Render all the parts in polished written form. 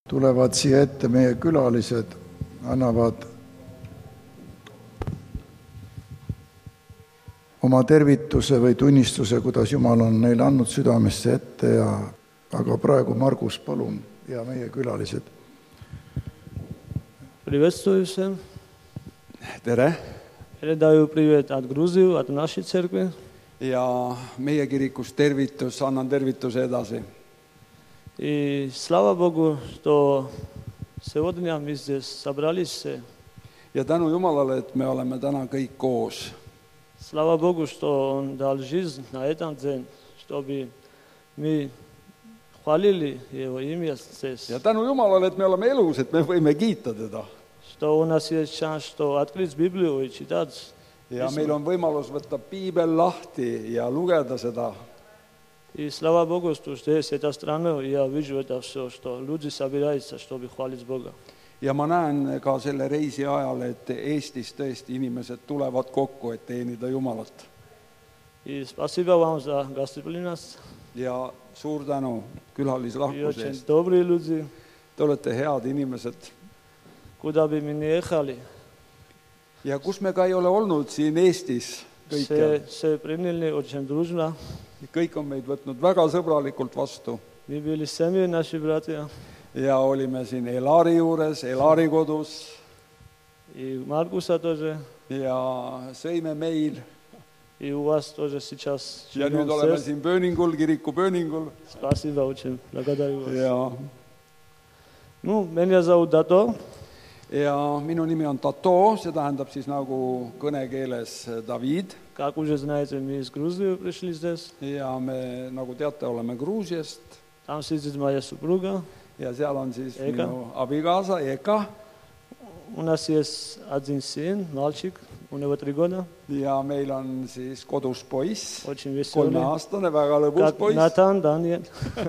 Tulevad siia ette meie külalised, annavad oma tervituse või tunnistuse, kuidas Jumal on neile andnud südamesse ette aga praegu Margus, palun, ja meie külalised. Приветствую всем. Tere! Передаю привет от Грузии, от нашей церкви. Ja meie kirikus tervitus, annan tervituse edasi. И слава Богу, что сегодня мы здесь собрались. Ja tänu Jumalale, et me oleme täna kõik koos. Слава Богу, что Он дал жизнь на этом день, чтобы мы хвалили Его имя здесь. Ja tänu Jumalale, et me oleme elus, et me võime kiita teda. Что у нас есть шанс, что открыть Библию и читать. Ja meil on võimalus võtta piibel lahti ja lugeda seda. И слава Богу, что здесь эта страна, я вижу это все, что люди собираются, чтобы хвалить Бога. Ja ma näen ka selle reisi ajal, et Eestis tõesti inimesed tulevad kokku, et teenida Jumalat. И спасибо вам за гостеприимность. Ja suur tänu külalislahkuse Очень eest. добрые люди. Te olete head inimesed. Куда бы мы ни ехали, Ja kus me ka ei ole olnud siin Eestis kõikjal. все приняли очень дружно. Kõik on meid võtnud väga sõbralikult vastu. Мы были семьей, наши братья. Ja olime siin Elari juures, Elari kodus. И Маркуса тоже. Ja sõime meil. И у вас тоже сейчас. Ja nüüd oleme siin pööningul, kiriku pööningul. Спасибо очень. Благодарю вас. Ja, меня зовут Дато. ja minu nimi on Tato, see tähendab siis nagu kõnekeeles David. Как уже знаете, мы из Грузии пришли здесь. Ja me, nagu teate, oleme Gruusiast. Там сидит моя супруга. Ja seal on siis Eka. minu abikaasa Eka. У нас есть один сын, мальчик, у него 3 года. Ja meil on siis kodus poiss, Очень веселый. 3-aastane, väga lõbus Как poiss. Натан, Даниэль.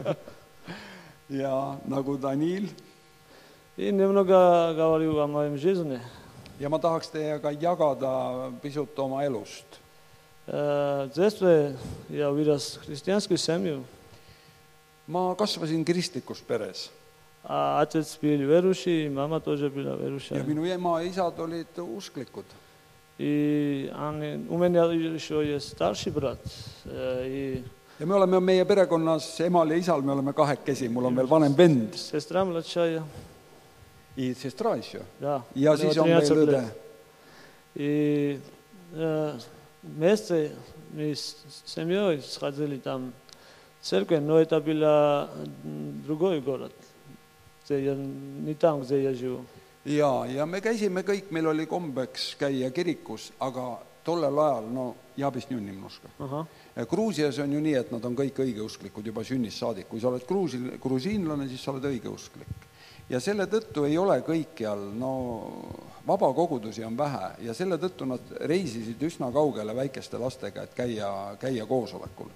Ja nagu Danil. И немного говорю о моем жизни. Ja ma tahaks teiega jagada pisut oma elust. В детстве я вырос в христианскую семью. Ma kasvasin kristlikus peres. Отец был верующий, мама тоже была Ja верующая. minu ema ja isad olid usklikud. И у меня еще есть старший брат. И Ja me oleme meie perekonnas, emal ja isal, me oleme 2 mul on veel vanem vend. сестра младшая. I sestra еще. Да. Ja у siis него on meil 13 õde. лет. И вместе мы с семьей сходили там в церковь, но это был другой город. Не там, где я живу. Ja me käisime kõik, meil oli kombeks käia kirikus, aga tollel ajal, no jabis nüüd nimnuska. Ага. Gruusias on ju nii, et nad on kõik õigeusklikud juba sünnist saadik. Kui sa oled grusiinlane, siis sa oled õigeusklik. Ja selle tõttu ei ole kõikjal, vabakogudusi on vähe ja selle tõttu nad reisisid üsna kaugele väikeste lastega, et käia koosolekul.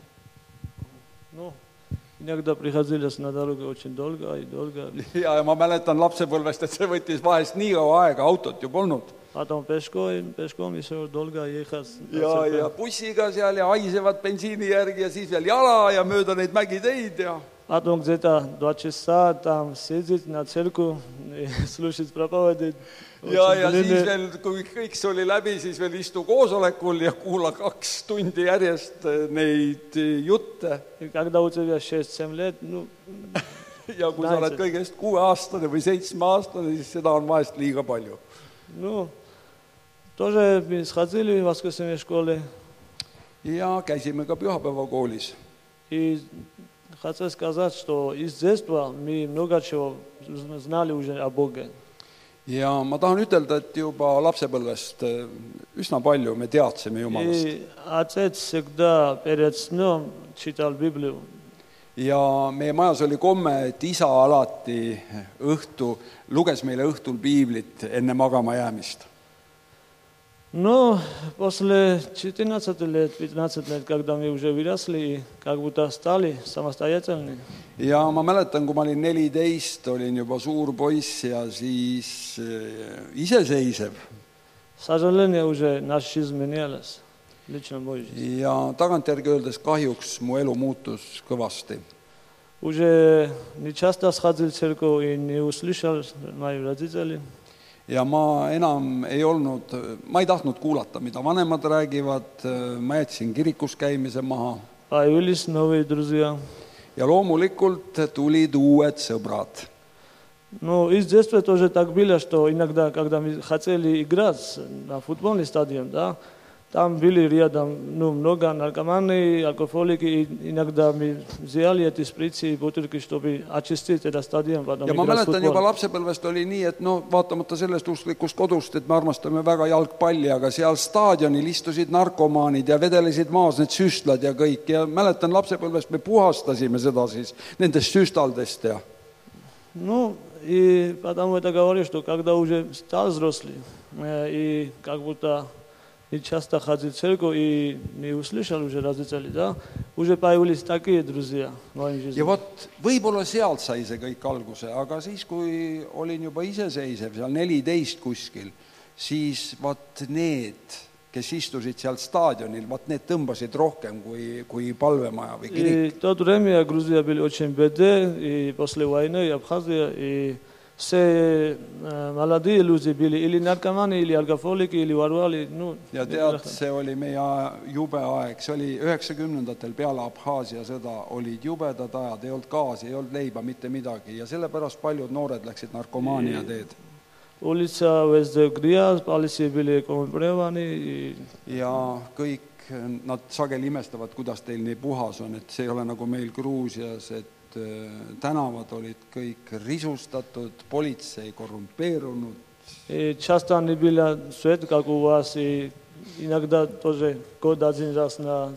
Иногда приходилось на дорогу очень долго и долго. Ja ma mäletan lapsepõlvest, et see võttis vahest nii kaua aega, autot ju polnud. Потом пешком еще долго ехать. Ja bussiga seal ja haisevad bensiini järgi ja siis veel jala ja mööda neid mägiteid ja... Потом где-то 2 часа там сидеть на церкви и слушать проповеди. Ja siis veel, kui kõik see oli läbi, siis veel istu koosolekul ja kuula 2 tundi järjest neid jutte. И когда у тебя 6-7 лет, Ja kui sa oled kõigest 6-aastane või 7-aastane, siis seda on vahest liiga palju. Тоже мы сходили в воскресенье в школе. Ja käisime ka pühapäevakoolis. И хочу сказать, что из детства мы много чего знали уже о Боге. Ja ma tahan ütelda, et juba lapsepõlvest üsna palju me teadsime Jumalast. И отец всегда перед сном читал Библию. Ja meie majas oli komme, et isa alati luges meile õhtul piiblit enne magama jäämist. Но после 14 лет, 15 лет, когда мы уже выросли, как будто стали самостоятельны. Ja ma mäletan, kui ma olin 14, olin juba suur poiss ja siis iseseisev. К сожалению, уже наша жизнь менялась. Лично мой жизнь. Ja tagantjärgi öeldes kahjuks mu elu muutus kõvasti. Уже не часто сходил в церковь и не услышал мои родители. Ja ma enam ei olnud, ma ei tahtnud kuulata, mida vanemad räägivad, ma jätsin kirikus käimise maha. Появились новые друзья. Ja loomulikult tulid uued sõbrad. Ну, из детства тоже так было, что иногда, когда мы хотели играть на футбольный стадион, да, там были рядом много наркоманы, алкоголики, и иногда мы взяли эти шприцы и бутылки, чтобы очистить этот стадион. Ja ma mäletan juba lapsepõlvest oli nii, et vaatamata sellest usklikust kodust, et me armastame väga jalgpalli, aga seal staadionil istusid narkomaanid ja vedelesid maas need süstlad ja kõik. Ja mäletan lapsepõlvest me puhastasime seda siis nendest süstaldest. Ja. Ну, и потому это говорю, что когда уже стал взрослый, и как будто не часто ходил в церковь и не услышал уже родителей, да, уже появились такие друзья в моей жизни. Ja vot, võib-olla sealt sai see kõik alguse, aga siis, kui olin juba iseseisev, seal 14 kuskil, siis vot need, kes istusid seal staadionil, vot need tõmbasid rohkem kui palvemaja või kirik. И в то время Грузия были очень бедны, и после войны Абхазия, и все молодые люди были или наркоманы, или алкоголики, или воровали. Ja tead, see oli meie jube aeg, see oli 90ndatel peale Abhaasia sõda, olid jubedad ajad, ei olnud gaasi, ei olnud leiba, mitte midagi, ja sellepärast paljud noored läksid narkomaania teed. Улица везде грязь, полиция были коррумпированы. Ja kõik, nad sageli imestavad, kuidas teil nii puhas on, et see ei ole nagu meil Gruusias, et tänavad olid kõik risustatud, politsei korrumpeerunud. Часто не было свет, как у вас, и иногда тоже год один раз на,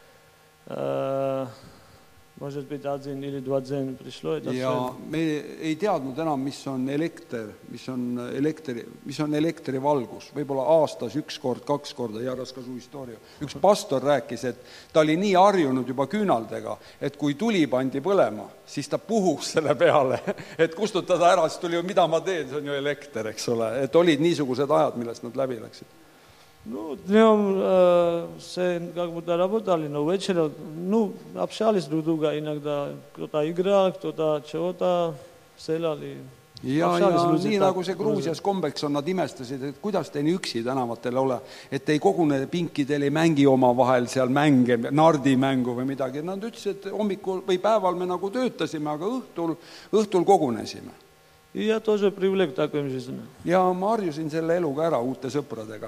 может быть, один или два день пришло. Ja me ei teadnud enam, mis on elekter, mis on elektrivalgus. Võib-olla aastas üks kord, kaks korda, jagas ka su historia. Üks pastor rääkis, et ta oli nii harjunud juba küünaldega, et kui tuli pandi põlema, siis ta puhus selle peale, et kustutada ära, siis tuli ju, mida ma teen, see on ju elekter, eks ole. Et olid niisugused ajad, millest nad läbi läksid. Ну, днем все как будто работали, но вечером, общались друг друга иногда. Кто-то играл, кто-то чего-то селали. Ja nii nagu see Gruusias kombeks on, nad imestasid, et kuidas te nii üksi tänavatel ole, et ei kogune pinkidel, ei mängi oma vahel seal mänge, nardimängu või midagi. Nad ütlesid, et hommikul või päeval me nagu töötasime, aga õhtul kogunesime. Ja тоже привлек такой жизни. Ja ma harjusin selle eluga ära uute sõpradega.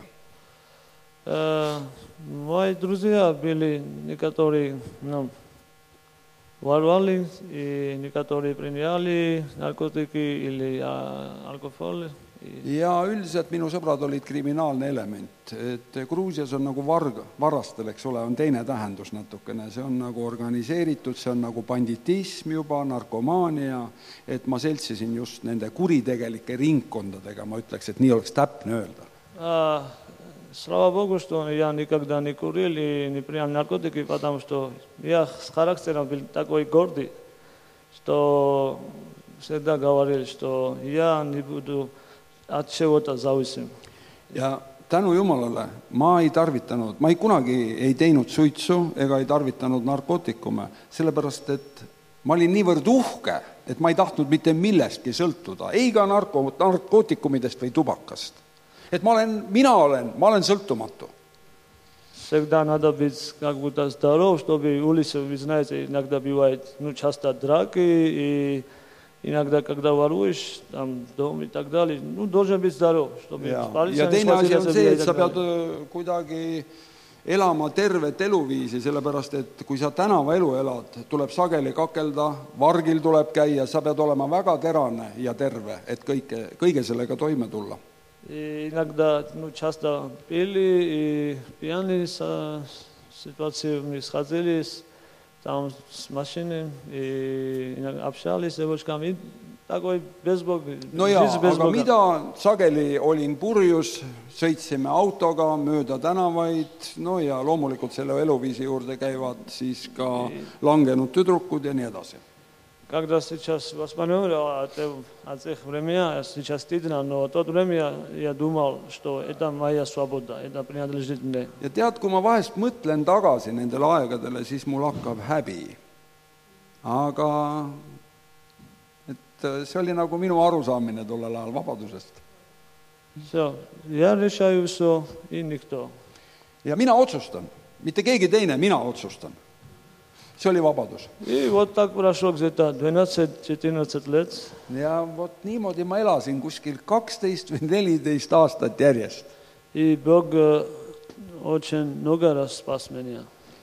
Мои друзья были некоторые, воровали, и некоторые приняли наркотики или алкоголь. Ja üldiselt minu sõbrad olid kriminaalne element, et Gruusias on nagu varastel, eks ole, on teine tähendus natukene, see on nagu organiseeritud, see on nagu banditism juba, narkomaania, et ma seltsisin just nende kuritegelike ringkondadega, ma ütleks, et nii oleks täpne öelda. Слава Богу, что я никогда не курил и не принял наркотики, потому что я с характером был такой гордый, что всегда говорил, что я не буду от чего-то зависим. Ja tänu Jumalale ma ei kunagi ei teinud suitsu ega ei tarvitanud narkootikume, sellepärast, et ma olin niivõrd uhke, et ma ei tahtnud mitte millestki sõltuda, ei ka narkootikumidest või tubakast. Et ma olen sõltumatu. Всегда надо быть как будто здоров, чтобы улица, вы знаете, иногда бывает, часто драки, и иногда, когда воруешь, там, дом и так далее, должен быть здоров, чтобы ja teine asi on see, et sa pead kuidagi elama tervet eluviisi, sellepärast, et kui sa tänavaelu elad, tuleb sageli kakelda, vargil tuleb käia, sa pead olema väga terane ja terve, et kõige sellega toime tulla. И иногда, часто пили и пьяные ситуации мы сходились там с машиной и общались с девушками. Такой безбог. No jaa, aga mida sageli olin purjus, sõitsime autoga mööda tänavaid, ja loomulikult selle eluviisi juurde käivad siis ka langenud tüdrukud ja nii edasi. Когда сейчас воспоминаю о тех временах, сейчас стыдно, но в то время я думал, что это моя свобода, это принадлежит мне. Ja tead, kui ma vahest mõtlen tagasi nendele aegadele, siis mul hakkab häbi. aga et see oli nagu minu arusaamine tollel ajal vabadusest. Все, я решаю все, и никто. Ja mina otsustan, mitte keegi teine, mina otsustan. See oli vabadus. И вот так прошло где-то 12-14 лет. Ja vot niimoodi ma elasin kuskil 12 või 14 aastat järjest. И Бог очень много раз спас меня.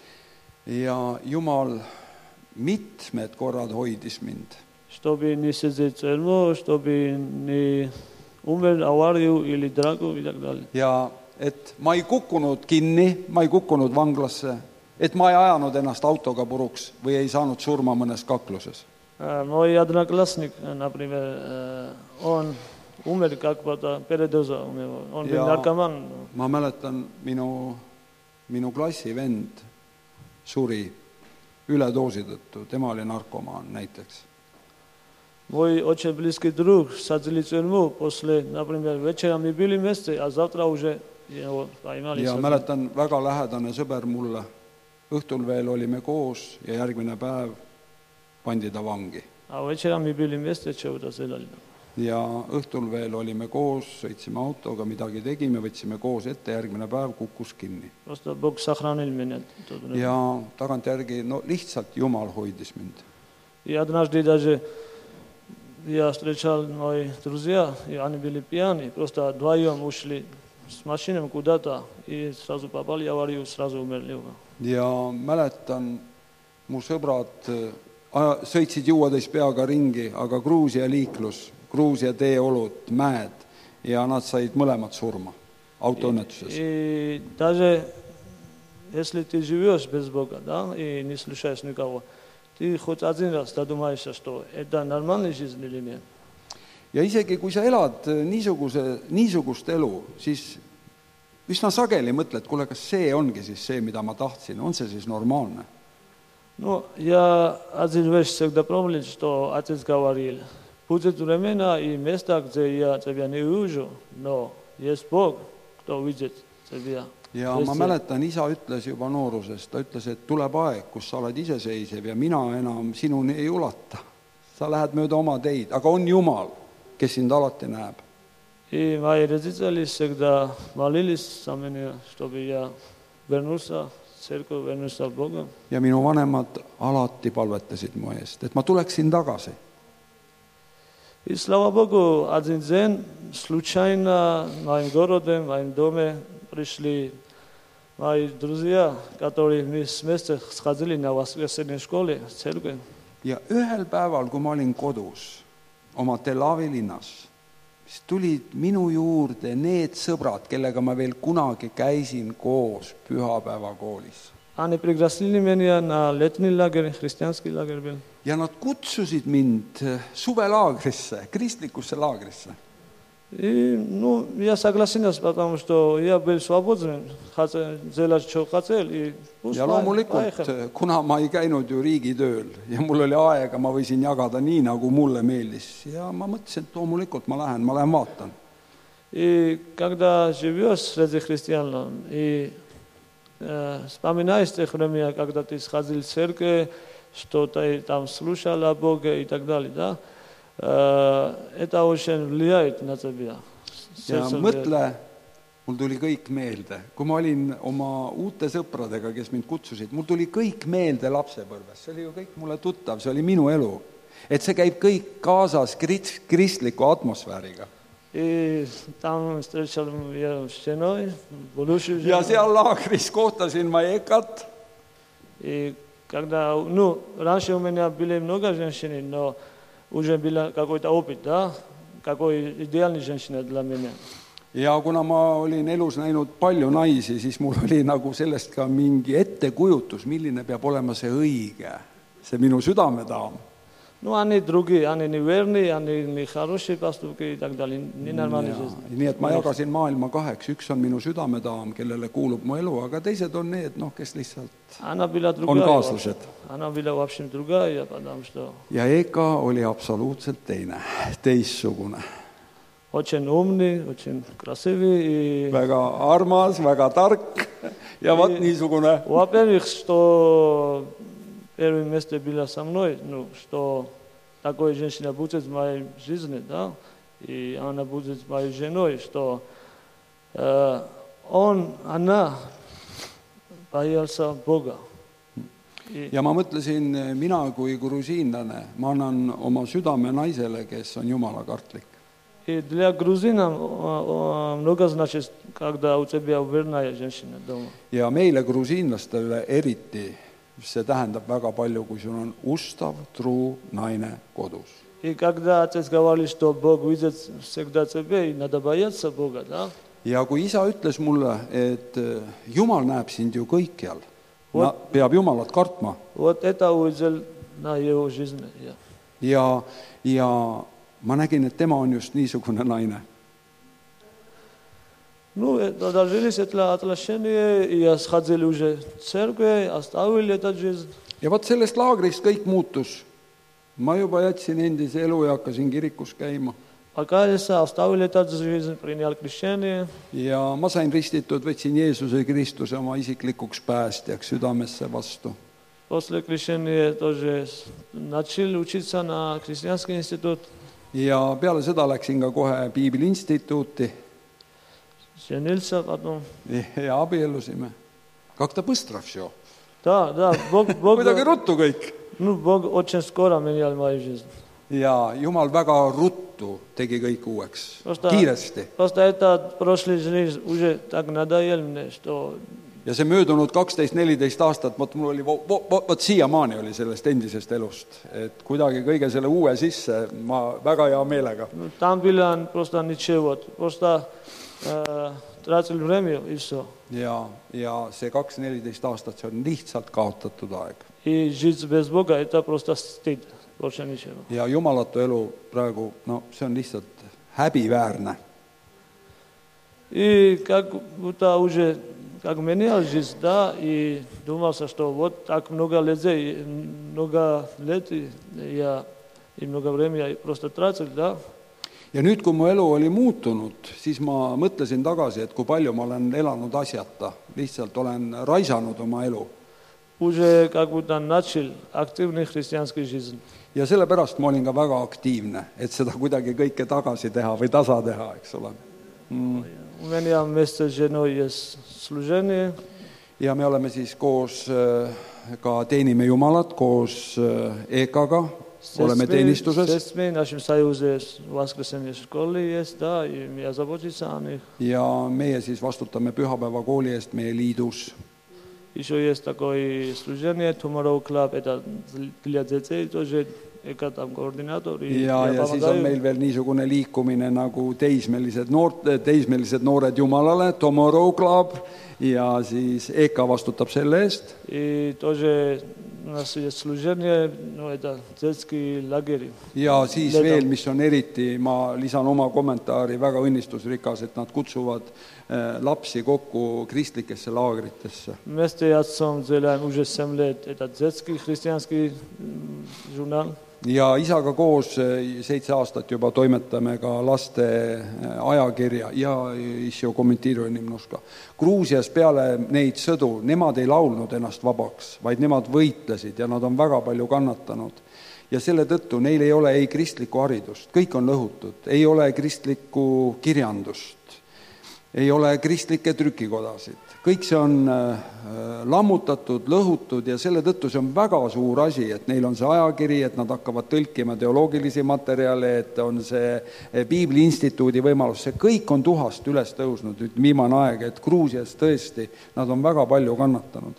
Ja Jumal mitmed korrad hoidis mind. Чтобы не сидеть в тюрьму, чтобы не умер аварию или драку и так далее. Ja et ma ei kukkunud kinni, ma ei kukkunud vanglasse, et ma ei ajanud ennast autoga puruks või ei saanud surma mõnes kakluses. Мой одноклассник, например, он умер как-то передоза у него. Он был наркоман. Ma mäletan, minu klassivend suri üledoosi tõttu, tema oli narkomaan näiteks. Мой очень близкий друг садили в тюрьму после, например, вечером мы были вместе, а завтра уже его поймали. Ja mäletan, väga lähedane sõber mulle, õhtul veel olime koos ja järgmine päev pandi ta vangi. А вечером мы были вместе, чего-то сделали. Ja õhtul veel olime koos, sõitsime autoga, midagi tegime, võtsime koos ette, järgmine päev kukkus kinni. Просто Бог сохранил меня. Ja tagantjärgi, lihtsalt Jumal hoidis mind. И однажды даже я встречал мои друзья, и они были пьяны, просто вдвоем ушли с машиной куда-то, и сразу попали в аварию, сразу умерли. Ja mäletan, mu sõbrad sõitsid juuatäis peaga ringi, aga Gruusia liiklus, Gruusia teeolud, mäed, ja nad said mõlemad surma autoõnnetuses. И даже если ты живешь без Бога, да, и не слушаешь никого, ты хоть один раз додумаешься, что это нормальная жизнь или нет. Ja isegi kui sa elad niisugust elu, siis üsna sageli mõtled, kuule, kas see ongi siis see, mida ma tahtsin, on see siis normaalne? Ну, я один вещь всегда помню, что отец говорил, будет времена и места, где я тебя не увижу, но есть Бог, кто увидит тебя. Ja ma mäletan, isa ütles juba noorusest, ta ütles, et tuleb aeg, kus sa oled iseseisev ja mina enam sinuni ei ulata. Sa lähed mööda oma teid, aga on Jumal, kes sind alati näeb. И мои родители всегда молились за меня, чтобы я вернулся в церковь, вернулся в Бога. Ja minu vanemad alati palvetasid mu eest, et ma tuleksin tagasi. И слава Богу, один день случайно в моем городе, в моем доме пришли мои друзья, которые мы вместе сходили на воскресенье школе, в церковь. Ja ühel päeval, kui ma olin kodus oma Tel Avi linnas, siis tulid minu juurde need sõbrad, kellega ma veel kunagi käisin koos pühapäevakoolis. Они пригласили меня на летний лагерь, христианский лагерь был. Ja nad kutsusid mind suvelaagrisse, kristlikusse laagrisse. И, я согласился, потому что я был свободен, делать, что хотел. Ja loomulikult, kuna ma ei käinud ju riigitööl ja mul oli aega, ma võisin jagada nii, nagu mulle meeldis. Ja ma mõtlesin, et loomulikult ma lähen vaatan. И когда живешь среди христиан, и вспоминаешь тех времен, когда ты сходил в церковь, что ты там слушал о Боге и так далее, да? Это очень влияет на тебя. Ja mõtle, mul tuli kõik meelde. Kui ma olin oma uute sõpradega, kes mind kutsusid, mul tuli kõik meelde lapsepõlves. See oli ju kõik mulle tuttav, see oli minu elu. Et see käib kõik kaasas kristliku atmosfääriga. Там встречал я с женой, будущую жену. Ja seal laagris kohtasin ma Ekat. И когда, раньше у меня были много женщин, но уже был какой-то опыт, да? Какой идеальный женщина для меня. Ja kuna ma olin elus näinud palju naisi, siis mul oli nagu sellest ka mingi ettekujutus, milline peab olema see õige, see minu südamedaam. Они другие, они неверные, они нехорошие поступки и так далее, ненормальные жизни. Nii et ma jagasin maailma kaheks, üks on minu südamedaam, kellele kuulub mu elu, aga teised on need, kes lihtsalt on kaaslased. Она была вообще другая, потому что... Ja Eka oli absoluutselt teissugune. Очень умный, очень красивый. Väga armas, väga tark ja vat niisugune. Во-первых, что первое место было со мной, ну, что такой женщина будет в моей жизни, да, и она будет моей женой, что она боялся Бога. Ja ma mõtlesin, mina kui grusiinlane, ma annan oma südame naisele, kes on jumalakartlik. И для грузина много значит, когда у тебя верная женщина дома. Ja meile grusiinlastele eriti see tähendab väga palju, kui sul on ustav, truu naine kodus. И когда отец говорит, что Бог видит всегда тебя, и надо бояться Бога, да? Ja kui isa ütles mulle, et Jumal näeb sind ju kõikjal, peab Jumalat kartma. Вот это увидел на его жизни. Ja ma nägin, et tema on just niisugune naine. Ну, продолжились это отношения, и сходили уже в церковь, оставили эту жизнь. Ja vot sellest laagrist kõik muutus. Ma juba jätsin endise elu ja hakkasin kirikus käima. Покаялся, оставили эту жизнь, принял крещение. Ja ma sain ristitud, võtsin Jeesuse Kristuse oma isiklikuks päästjaks südamesse vastu. После крещения тоже начал учиться на христианский институт. Ja peale seda läksin ka kohe Piibli instituuti. Женился потом. Ja abiellusime. Как-то быстро всё. Да, Бог... Kuidagi ruttu kõik. Ну, Бог очень скоро менял мою жизнь. Ja Jumal väga ruttu tegi kõik uueks. Kiiresti. Просто этот прошлый жизнь уже так надоел мне, что... Ja see möödunud 12-14 aastat, mul oli, vot siiamaani oli sellest endisest elust, et kuidagi kõige selle uue sisse ma väga hea meelega. Там было просто ничего, просто тратил время и все. Ja see 2-14 aastat, see on lihtsalt kaotatud aeg. И жить без Бога, это просто стыд, больше ничего. Ja jumalatu elu praegu, no see on lihtsalt häbiväärne. И как будто уже... Как менял жизнь, да, и думался, что вот так много лет я и много времени просто тратил, да. Ja nüüd, kui mu elu oli muutunud, siis ma mõtlesin tagasi, et kui palju ma olen elanud asjata, lihtsalt olen raisanud oma elu. Уже как будто начал активный христианский жизнь. Ja sellepärast ma olin ka väga aktiivne, et seda kuidagi kõike tagasi teha või tasa teha, eks ole. У меня вместе с женой есть служение. Ja me oleme siis koos ka teenime Jumalat koos EKA-ga, oleme teenistuses. Сестьми, нашим союзе воскресенье школы есть, да, и я заботиться о них. Ja meie siis vastutame pühapäeva kooli eest meie liidus. Еще есть такое служение, Tomorrow Club, это для детей тоже. Ega tam koordinaator. Ja siis on meil veel niisugune liikumine nagu teismelised noored Jumalale, Tomorrow Club, ja siis EKA vastutab selle eest. И тоже у нас есть служение, ну, это детский лагерь. Ja siis veel, mis on eriti, ma lisan oma kommentaari, väga õnnistusrikas, et nad kutsuvad lapsi kokku kristlikesse laagritesse. Вместе отцом делаем уже 7 лет, это детский христианский журнал. Ja isaga koos 7 aastat juba toimetame ka laste ajakirja ja еще kommenteerime немножко. Gruusias peale neid sõdu, nemad ei laulnud ennast vabaks, vaid nemad võitlesid ja nad on väga palju kannatanud. Ja selle tõttu neil ei ole ei kristlikku haridust, kõik on lõhutud, ei ole kristlikku kirjandust, ei ole kristlikke trükikodasid. Kõik see on lammutatud, lõhutud ja selle tõttu see on väga suur asi, et neil on see ajakiri, et nad hakkavad tõlkima teoloogilisi materjale, et on see Piibli instituudi võimalus, see kõik on tuhast üles tõusnud nüüd viimane aeg, et Gruusias tõesti nad on väga palju kannatanud.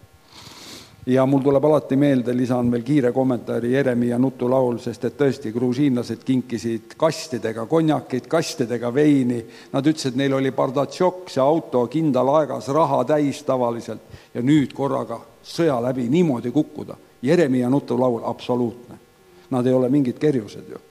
Ja mul tuleb alati meelde, lisan veel kiire kommentaari Jeremia nutulaul, sest et tõesti gruusiinlased kinkisid kastidega konjakid, kastidega veini. Nad ütlesid, et neil oli pardatšok, see auto kindal aegas, raha täis tavaliselt ja nüüd korraga sõja läbi niimoodi kukkuda. Jeremia nutulaul absoluutne. Nad ei ole mingid kerjused ju.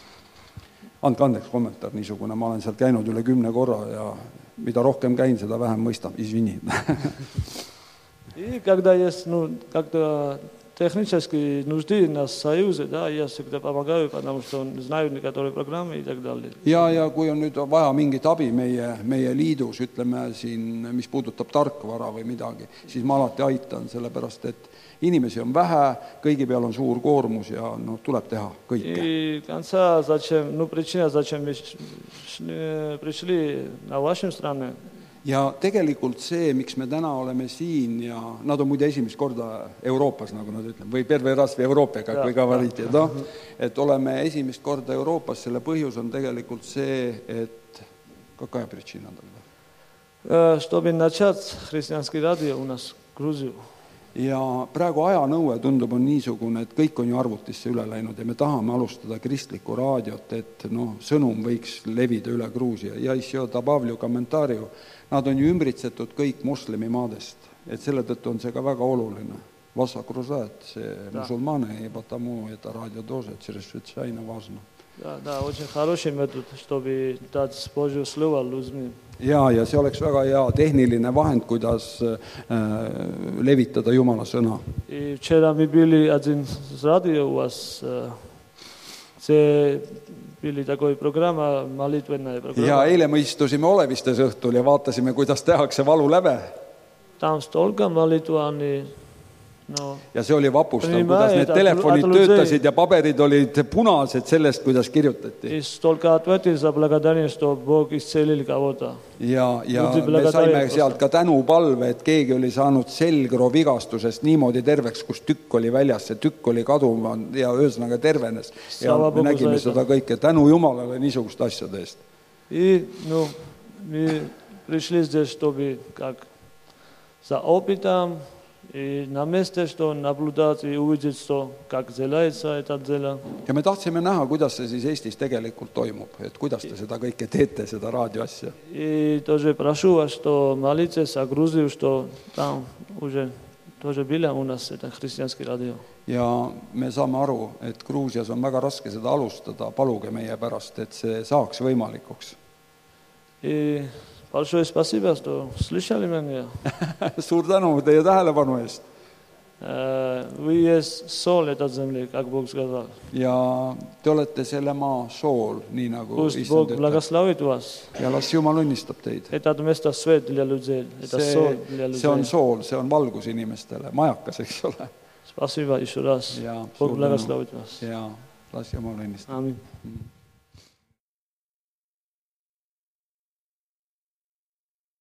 Andke andeks kommentaar niisugune, ma olen sealt käinud üle 10 korra ja mida rohkem käin, seda vähem mõistan. Извини. И когда есть, ну, как-то технически нужды нас в Союзе, да, я всегда помогаю, потому что знаю некоторые программы и так далее. Ja kui on nüüd vaja mingit abi meie liidus, ütleme siin, mis puudutab tarkvara või midagi, siis ma alati aitan, sellepärast et inimesi on vähe, kõigi peal on suur koormus ja tuleb teha kõike. И конца, причина, зачем мы пришли на вашу страну. Ja tegelikult see, miks me täna oleme siin ja nad on muide esimest korda Euroopas, nagu nad ütlevad, või Perve Rasvi Euroopiaga, kui ka valiti, et oleme esimest korda Euroopas, selle põhjus on tegelikult see, et какая причина тогда? Чтобы начать христианский радио у нас в Грузию. Ja praegu ajanõue tundub on niisugune, et kõik on ju arvutisse üle läinud ja me tahame alustada kristlikku raadiot, et sõnum võiks levida üle Gruusia. Ja еще добавлю комментарию, nad on ju ümbritsetud kõik muslimimaadest, et selle tõttu on see ka väga oluline. Вас окружают мусульманы, и потому это радио тоже чрезвычайно важно. Да, очень хороший метод, чтобы дать Божье слово людям. Ja see oleks väga hea tehniline vahend, kuidas levitada Jumala sõna. И вчера мы были один с радио у вас, see были такой программа, молитвенная программа. Ja eile me istusime Olevistes õhtul ja vaatasime, kuidas tehakse valuläve. Там столько молитвani. Ja see oli vapustav, kuidas need telefonid töötasid ja paberid olid punased sellest, kuidas kirjutati. Ja me saime sealt ka tänupalve, et keegi oli saanud selgrovigastusest niimoodi terveks, kus tükk oli väljas, see tükk oli kadunud ja öösnaga tervenes. Ja me nägime seda kõike tänu Jumalale niisugust asjade eest. И, мы пришли здесь, чтобы как за опытом и на месте, что наблюдать и увидеть, что как делается это дело. Ja me tahtsime näha, kuidas see siis Eestis tegelikult toimub, et kuidas te seda kõike teete, seda raadioasja. И тоже прошу вас, что молитесь о Грузии, что там уже тоже было у нас это христианский радио. Ja me saame aru, et Gruusias on väga raske seda alustada, paluge meie pärast, et see saaks võimalikuks. И большое спасибо, что слышали меня. Suur tänu teie tähelepanu eest. Вы есть соль этой земли, как Бог сказал. Ja te olete selle maa sool, nii nagu Пусть Бог благословит вас. Ja las Jumal õnnistab teid. Это место свет для людей, это соль для людей. See on sool, see on valgus inimestele, majakas, eks ole. Спасибо еще раз. Бог благословит вас. Ja las Jumal õnnistab. Amin.